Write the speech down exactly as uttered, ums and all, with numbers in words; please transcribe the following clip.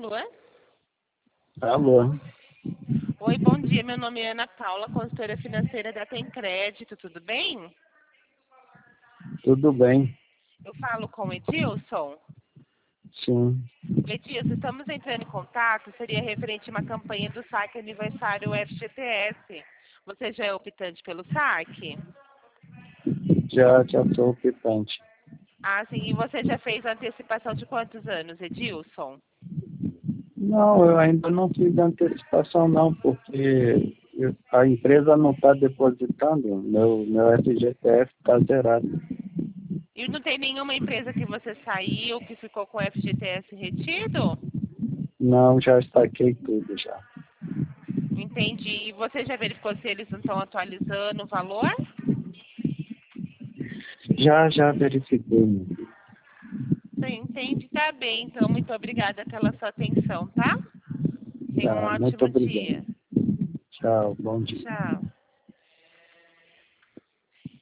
Alô? Alô? Oi, bom dia. Meu nome é Ana Paula, consultora financeira da Tem Crédito. Tudo bem? Tudo bem? Eu falo com o Edilson. Sim. Edilson, estamos entrando em contato. Seria referente a uma campanha do saque aniversário F G T S. Você já é optante pelo saque? Já, já sou optante. Ah, sim. E você já fez a antecipação de quantos anos, Edilson? Não, eu ainda não fiz antecipação não, porque eu- a empresa não está depositando, meu, meu F G T S está zerado. E não tem nenhuma empresa que você saiu que ficou com o F G T S retido? Não, já saquei tudo já. Entendi. E você já verificou se eles não estão atualizando o valor? Já, já verifiquei, meu filho. Sim, entendi. Tá bem, então. Muito obrigada pela sua atenção, tá? Tenha um Tá, muito ótimo obrigado. dia. Tchau, bom dia. Tchau.